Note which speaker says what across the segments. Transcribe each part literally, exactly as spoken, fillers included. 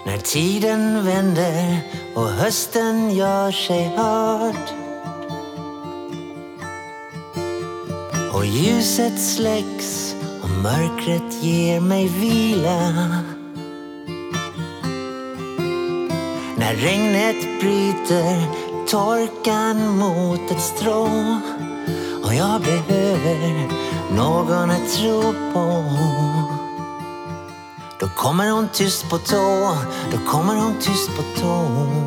Speaker 1: När tiden vänder och hösten gör sig hörd och ljuset släcks och mörkret ger mig vila. När regnet bryter torkan mot ett strå och jag behöver någon att tro på, då kommer hon tyst på tå, då kommer hon tyst på tå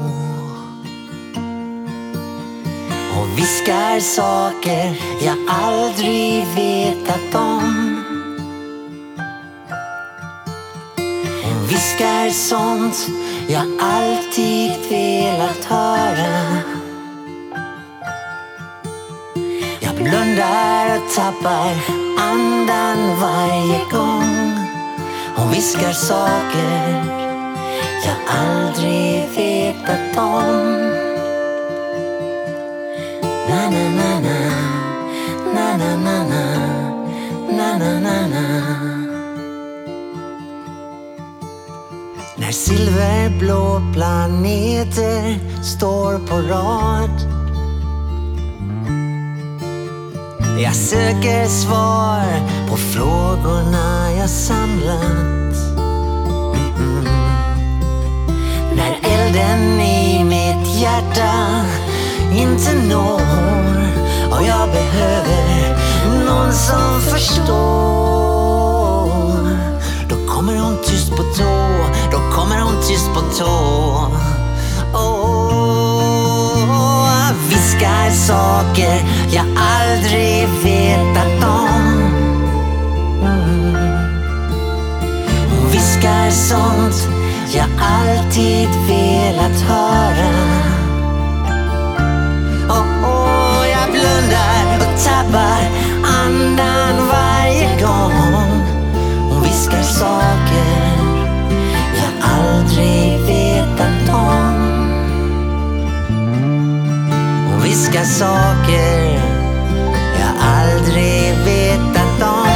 Speaker 1: och viskar saker jag aldrig vetat om. Hon viskar sånt jag alltid velat höra. Jag blundar och tappar andan varje gång hon viskar saker jag aldrig vetat om. Na na na na, na na na na, na na na na. När silverblå planeter står på rad, jag söker svar på frågorna jag samlat. Mm. När elden i mitt hjärta inte når och jag behöver någon som förstår, då kommer hon tyst på tå, då kommer hon tyst på tå. Oh, viskar saker jag aldrig vetat om. Mm. Hon viskar sånt jag alltid velat höra. Oh, oh, jag blundar och tappar andan varje gång hon viskar saker jag aldrig vetat om. Hon viskar saker jag aldrig vetat om.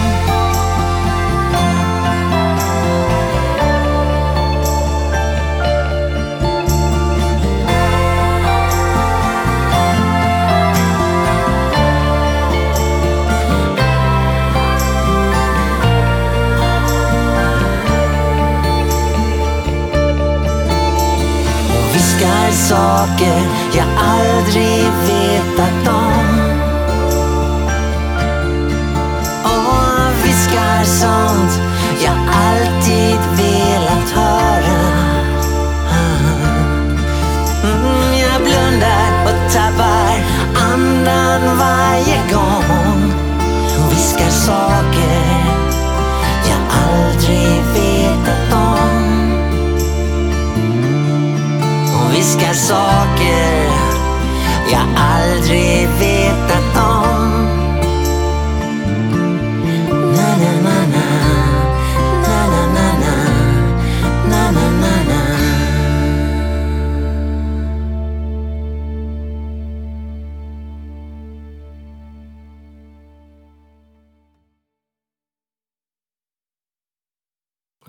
Speaker 1: Viskar saker jag aldrig vetat om. Och viskar sånt jag alltid velat höra. Mm, jag blundar och tappar andan varje gång hon viskar saker jag aldrig vetat om. Viskar saker jag aldrig vet.